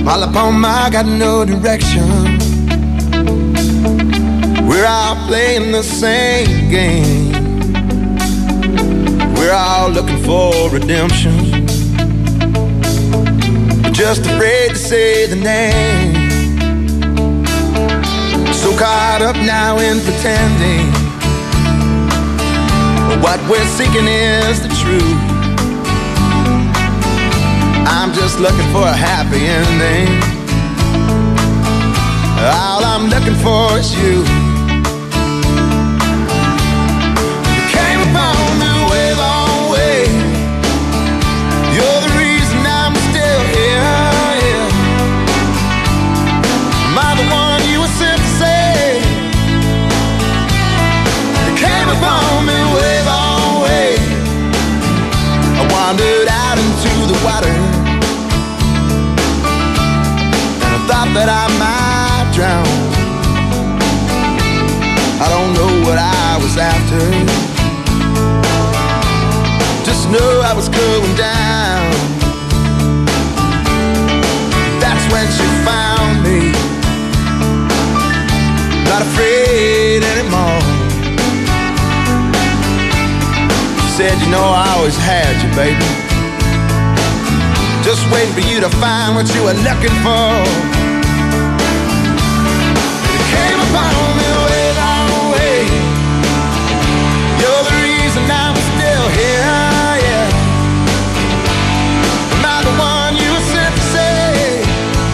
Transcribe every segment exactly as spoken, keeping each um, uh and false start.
All up on my, got no direction. We're all playing the same game. We're all looking for redemption. We're just afraid to say the name. So caught up now in pretending. But what we're seeking is the truth. I'm just looking for a happy ending. All I'm looking for is you. You came upon me wave on wave. You're the reason I'm still here, yeah. Am I the one you were sent to save? You came upon me wave on wave. I wandered out into the water, thought that I might drown. I don't know what I was after, just know I was going down. That's when she found me, not afraid anymore. She said, you know I always had you, baby, just waiting for you to find what you were looking for. You came upon me wave on wave. You're the reason I'm still here, yeah. Am I the one you were sent to save?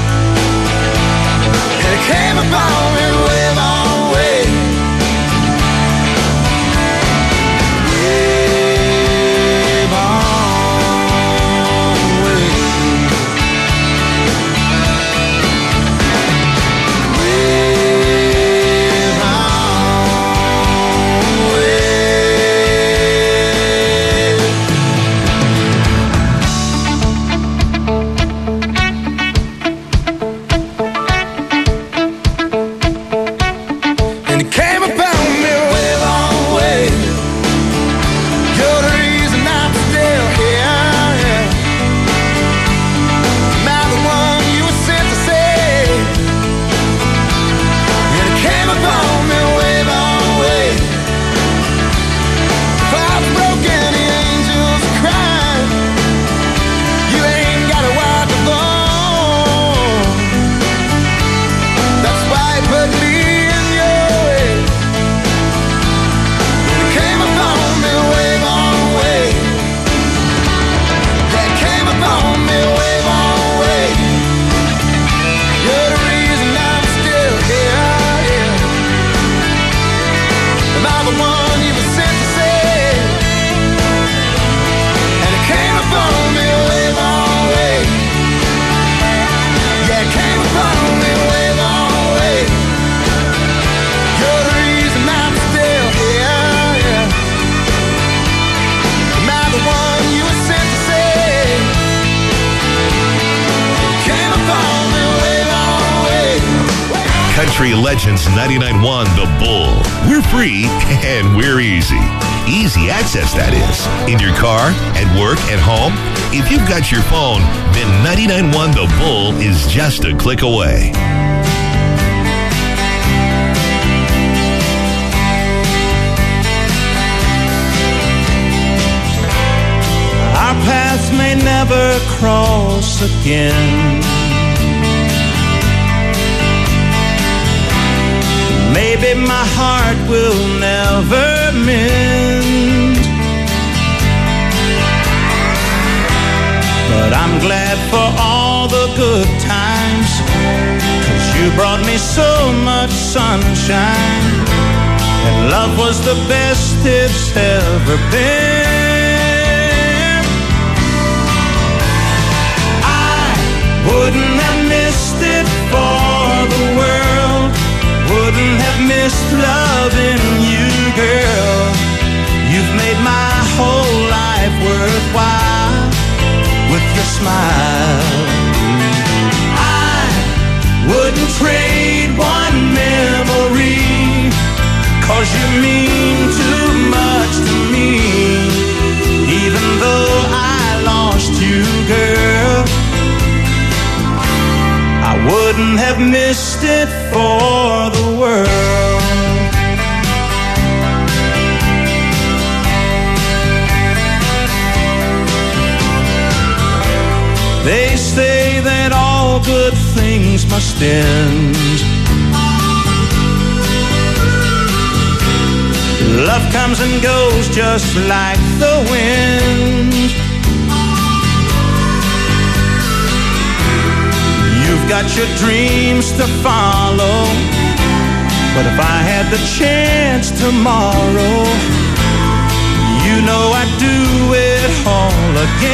You came upon me wave on wave. Wave on wave. Country Legends ninety-nine point one The Bull. We're free and we're easy. Easy access, that is. In your car, at work, at home. If you've got your phone, then ninety-nine point one The Bull is just a click away. Our paths may never cross again. Maybe my heart will never mend, but I'm glad for all the good times, 'cause you brought me so much sunshine, and love was the best it's ever been. I wouldn't have missed it for the world, wouldn't have missed loving you, girl. You've made my whole life worthwhile with your smile. I wouldn't trade one memory, 'cause you mean too much to me. Even though I lost you, girl, have missed it for the world. They say that all good things must end. Love comes and goes just like the wind. You've got your dreams to follow, but if I had the chance tomorrow, you know I'd do it all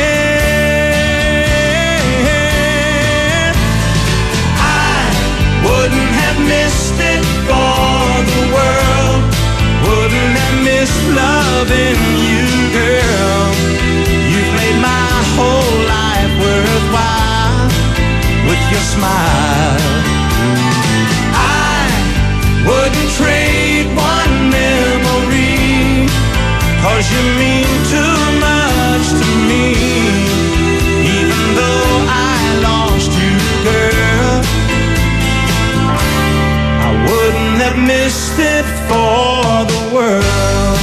again. I wouldn't have missed it for the world. Wouldn't have missed loving you, girl. You've made my whole life worthwhile with your smile. I wouldn't trade one memory, 'cause you mean too much to me. Even though I lost you, girl, I wouldn't have missed it for the world.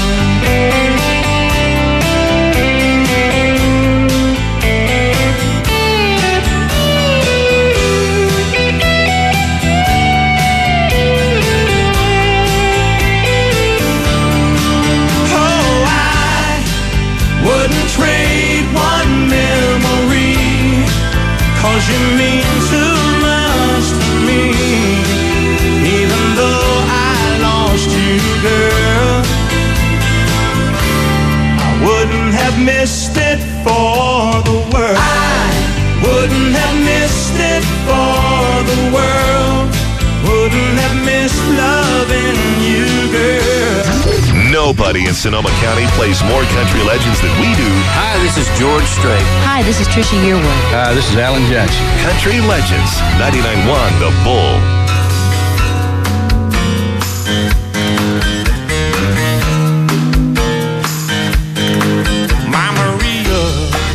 Trade one memory, 'cause you mean too much to me. Even though I lost you, girl, I wouldn't have missed it for the world. I wouldn't have missed it for the world. Wouldn't have missed loving you, girl. Nobody in Sonoma County plays more country legends than we do. Hi, this is George Strait. Hi, this is Trisha Yearwood. Hi, this is Alan Jackson. Country Legends, ninety-nine point one The Bull. My Maria,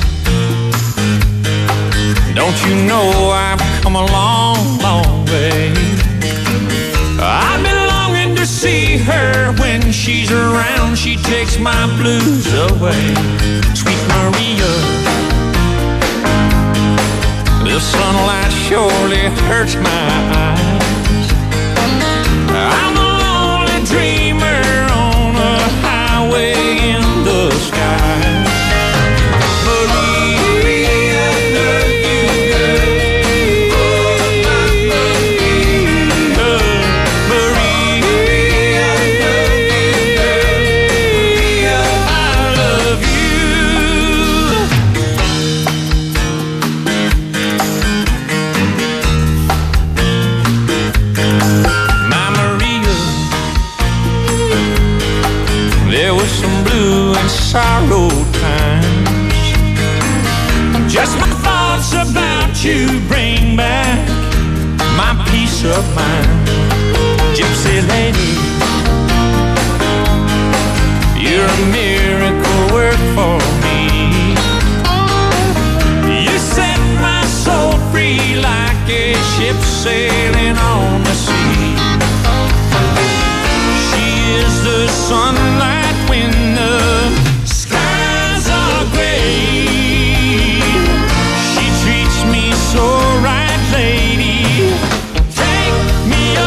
don't you know I've come a long, long way? I've been longing to see her. When she's around, she takes my blues away. Sweet Maria, the sunlight surely hurts my eyes. I'm a lonely dreamer on a highway in the sky. Maria, I love you, girl. Sorrow times, just my thoughts about you bring back my peace of mind. Gypsy lady, you're a miracle work for me. You set my soul free like a ship sailing on the sea. She is the sunlight when the so right, lady, take me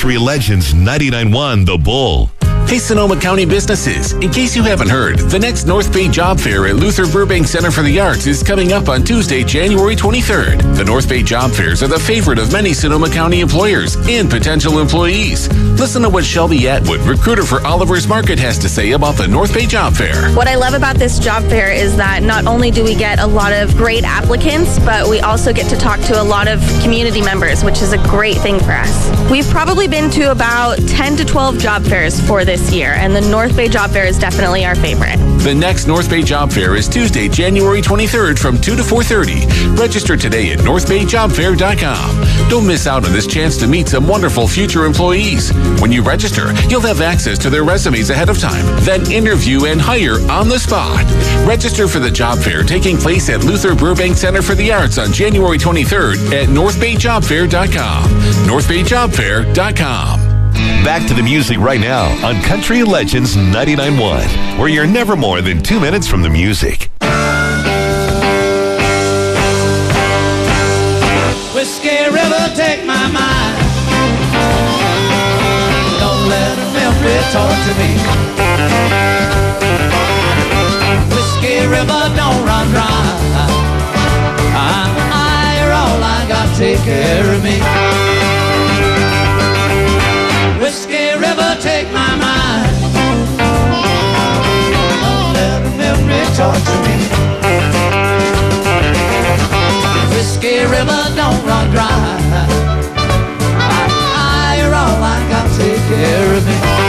Country Legends ninety-nine point one The Bull. Hey, Sonoma County businesses. In case you haven't heard, the next North Bay Job Fair at Luther Burbank Center for the Arts is coming up on Tuesday, January twenty-third. The North Bay Job Fairs are the favorite of many Sonoma County employers and potential employees. Listen to what Shelby Atwood, recruiter for Oliver's Market, has to say about the North Bay Job Fair. What I love about this job fair is that not only do we get a lot of great applicants, but we also get to talk to a lot of community members, which is a great thing for us. We've probably been to about ten to twelve job fairs for this year, and the North Bay Job Fair is definitely our favorite. The next North Bay Job Fair is Tuesday, January twenty-third from two to four thirty. Register today at north bay job fair dot com. Don't miss out on this chance to meet some wonderful future employees. When you register, you'll have access to their resumes ahead of time, then interview and hire on the spot. Register for the job fair taking place at Luther Burbank Center for the Arts on January twenty-third at north bay job fair dot com. north bay job fair dot com. Back to the music right now on Country Legends ninety-nine point one, where you're never more than two minutes from the music. Whiskey River, take my mind. Don't let a memory talk to me. Whiskey River, don't run dry. I'm high, you're all I got, take care of me. Whiskey River, take my mind. Don't let a memory talk to me. Whiskey River, don't run dry. I'm high, you're all I got, take care of me.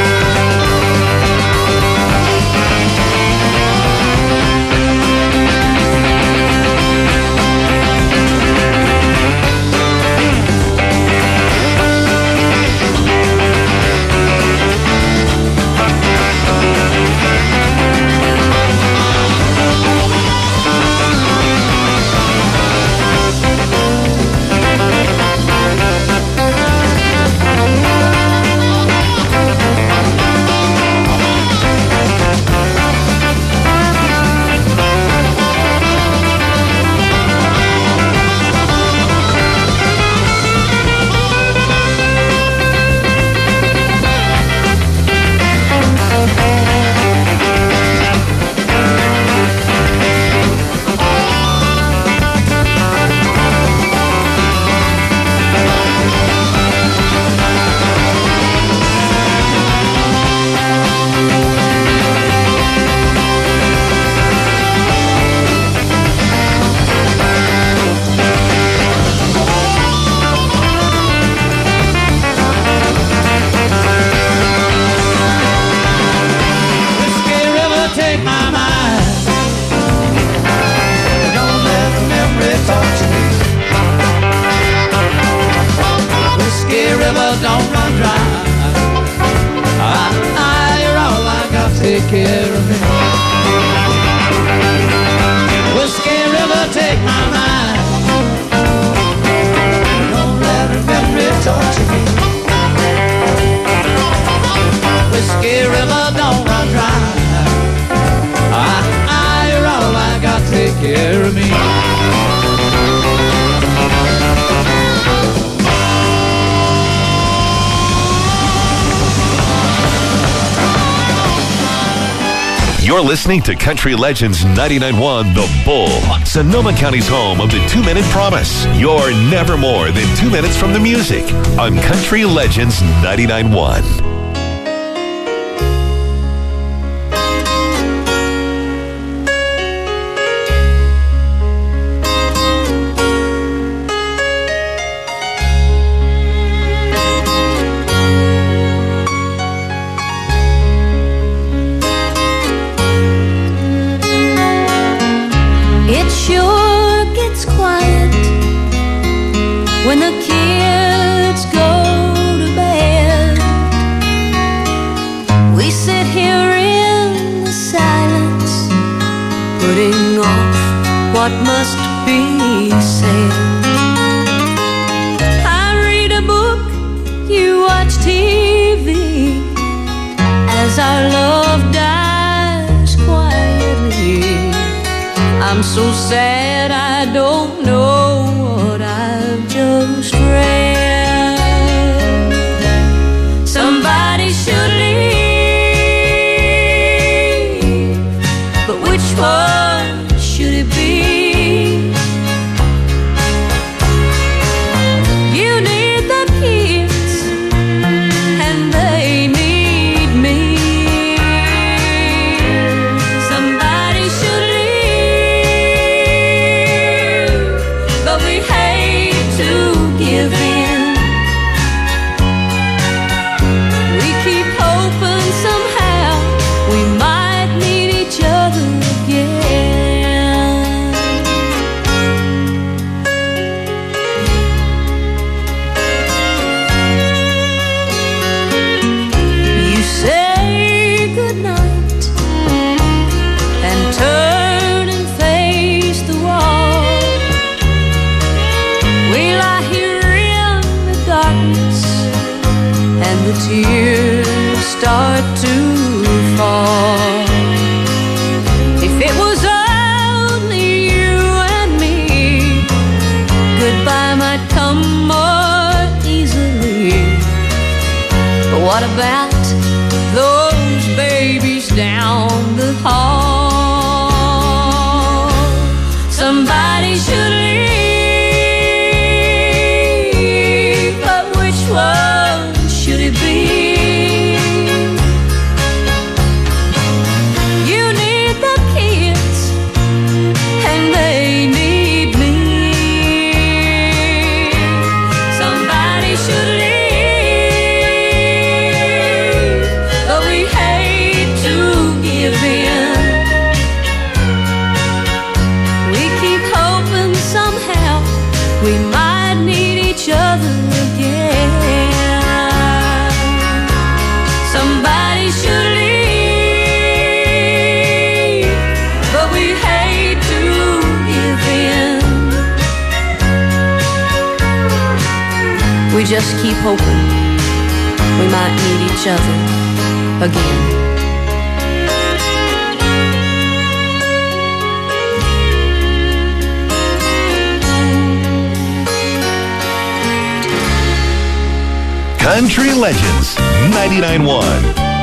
You're listening to Country Legends ninety-nine point one The Bull, Sonoma County's home of the two-minute promise. You're never more than two minutes from the music on Country Legends ninety-nine point one. When the kids go to bed, we sit here in the silence, putting off what must be said. I read a book, you watch T V, as our love dies quietly. I'm so sad I don't know what I've just read. tears start to fall. If it was only you and me, goodbye might come more easily. But what about those babies down the hall? Somebody should leave, but which one should it be? You need the kids, and they need me. Somebody should leave, but we hate to give in. We keep hoping somehow we might need each other again. Somebody should leave, but we hate to give in. We just keep hoping we might need each other again. Country Legends ninety-nine point one.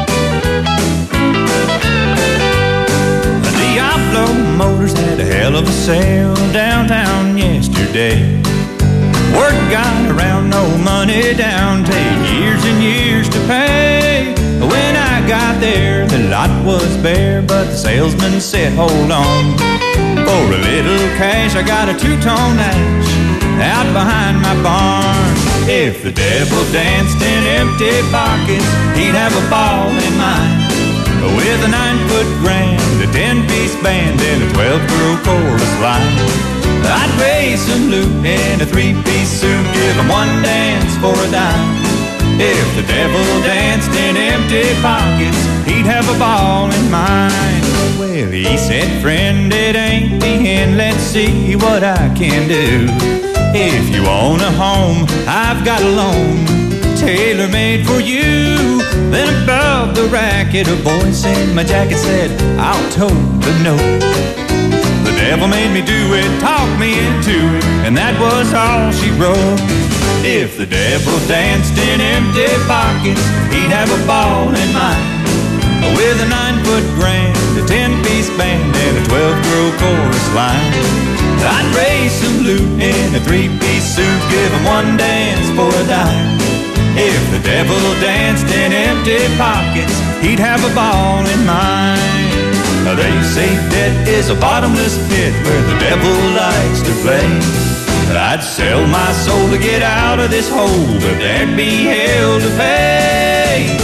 Diablo Motors had a hell of a sale downtown yesterday. Word got around, no money down, take years and years to pay. When I got there, the lot was bare, but the salesman said, hold on. For a little cash, I got a two-tone ash out behind my barn. If the devil danced in empty pockets, he'd have a ball in mine. With a nine-foot grand, a ten-piece band, and a twelve-girl chorus line. I'd raise some loot in a three-piece suit, give him one dance for a dime. If the devil danced in empty pockets, he'd have a ball in mine. Well, he said, friend, it ain't the end, let's see what I can do. If you own a home, I've got a loan, tailor-made for you. Then above the racket, a voice in my jacket said, I'll tote the note. The devil made me do it, talked me into it, and that was all she wrote. If the devil danced in empty pockets, he'd have a ball in mine. With a nine-foot grand, a ten-piece band, and a twelve-girl chorus line. I'd raise some loot in a three-piece suit, give him one dance for a dime. If the devil danced in empty pockets, he'd have a ball in mine. They say debt is a bottomless pit where the devil likes to play. I'd sell my soul to get out of this hole, but there'd be hell to pay.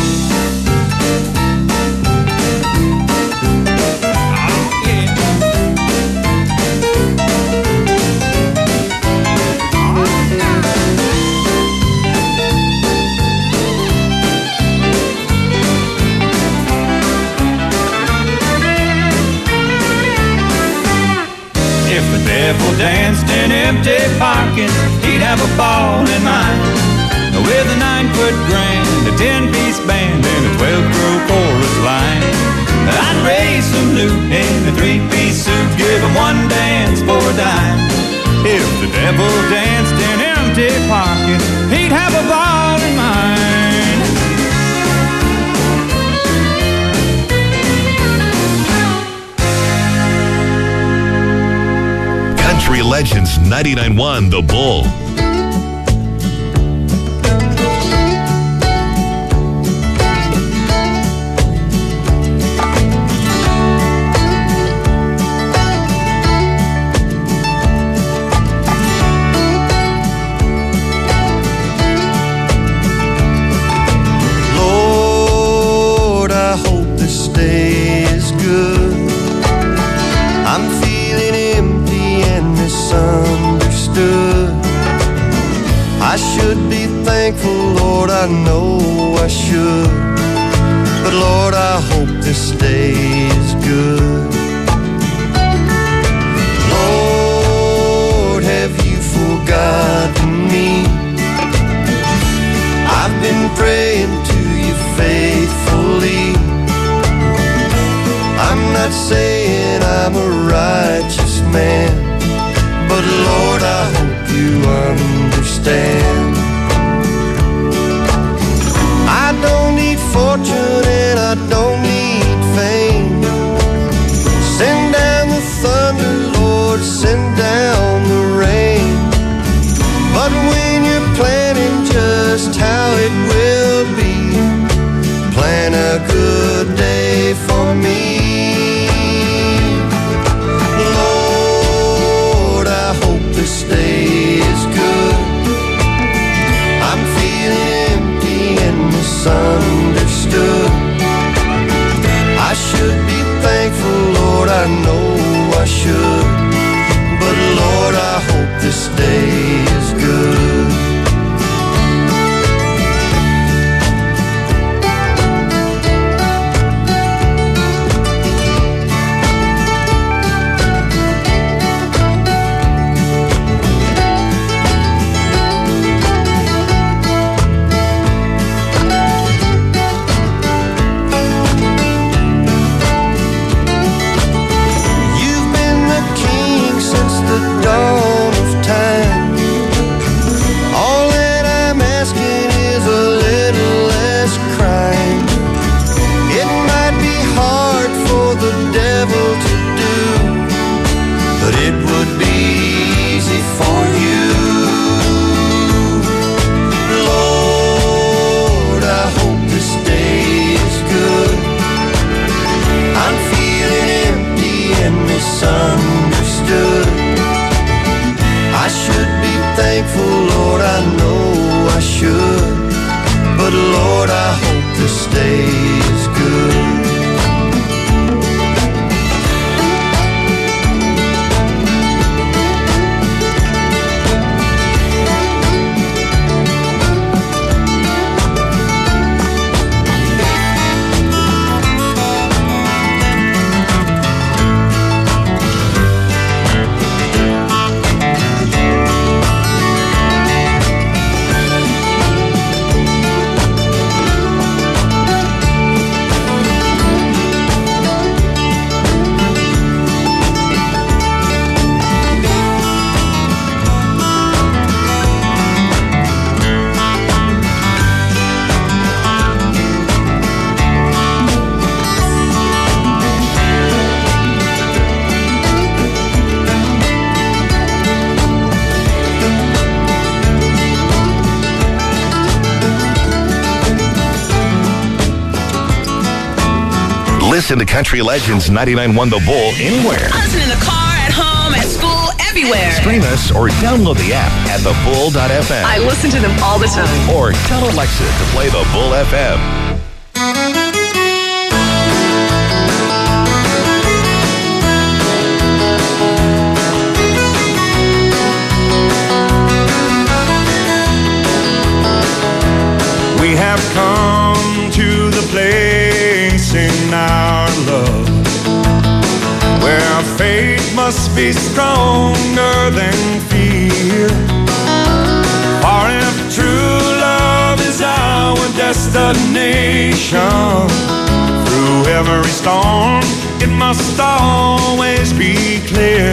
Devil danced in empty pockets, he'd have a ball in mine. With a nine-foot grand, a ten-piece band, and a twelve-girl chorus line. I'd raise some loot in a three-piece suit, give him one dance for a dime. If the devil danced in empty pockets, he'd have a ball in mine. Country Legends ninety-nine point one The Bull. Lord, I hope this day is good. I'm feeling empty and misunderstood. I should be thankful, Lord, I know I should. But Lord, I hope this day is good. Lord, have you forgotten me? I've been praying this day is good. I'm feeling empty and misunderstood. I should be thankful, Lord, I know I should. But Lord, I hope this day is good. Dawn of time. All that I'm asking is a little less crime. It might be hard for the devil to do, but it would be easy for you. Lord, I hope this day is good. I'm feeling empty and misunderstood. I should be thankful, Lord, I know I should. But Lord, I hope this day is good. Listen to Country Legends ninety-nine point one The Bull anywhere. Listen in the car, at home, at school, everywhere. Stream us or download the app at the bull dot f m. I listen to them all the time. Or tell Alexa to play The Bull F M. We have come to the place in our love where faith must be stronger than fear. For if true love is our destination, through every storm it must always be clear.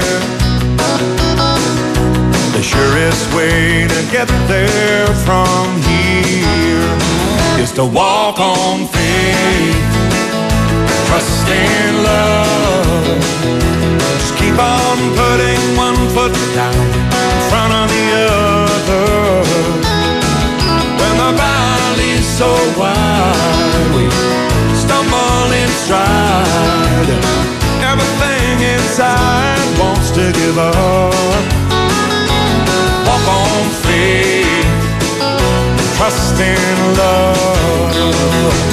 The surest way to get there from here is to walk on faith, trust in love. Just keep on putting one foot down in front of the other. When the valley's so wide, we stumble in stride. Everything inside wants to give up. Walk on faith, trust in love.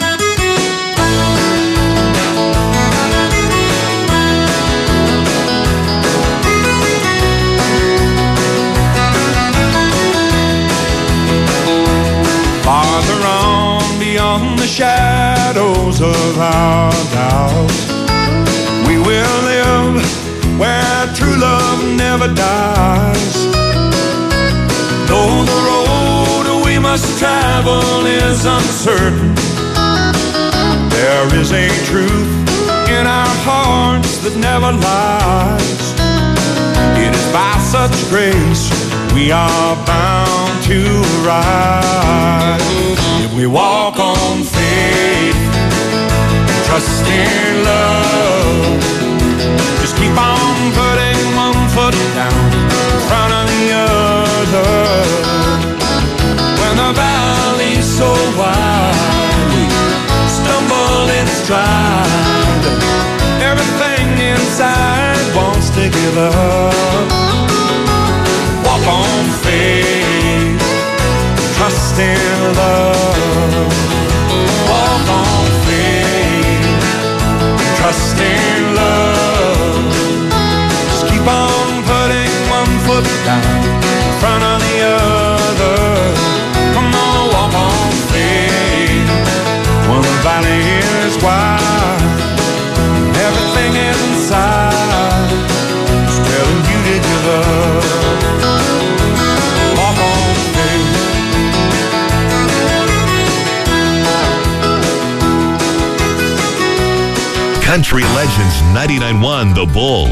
Farther on beyond the shadows of our doubt, we will live where true love never dies. Though the road we must travel is uncertain, there is a truth in our hearts that never lies. It is by such grace we are bound to rise. If we walk on faith, trust in love, just keep on putting one foot down in front of the other. When the valley's so wide, we stumble in stride. Everything inside wants to give up. trust in love. Walk on faith, trust in love. Just keep on putting one foot down in front of the other. Come on, walk on faith. Well, the valley is wide, and everything inside is telling you to give up. Walk on faith. Country Legends ninety-nine point one The Bull.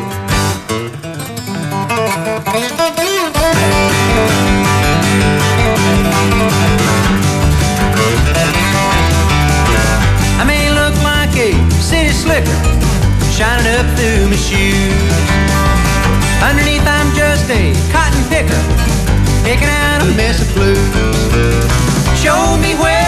I may look like a city slicker shining up through my shoes. Underneath I'm just a cotton picker picking out a mess of blues. Show me where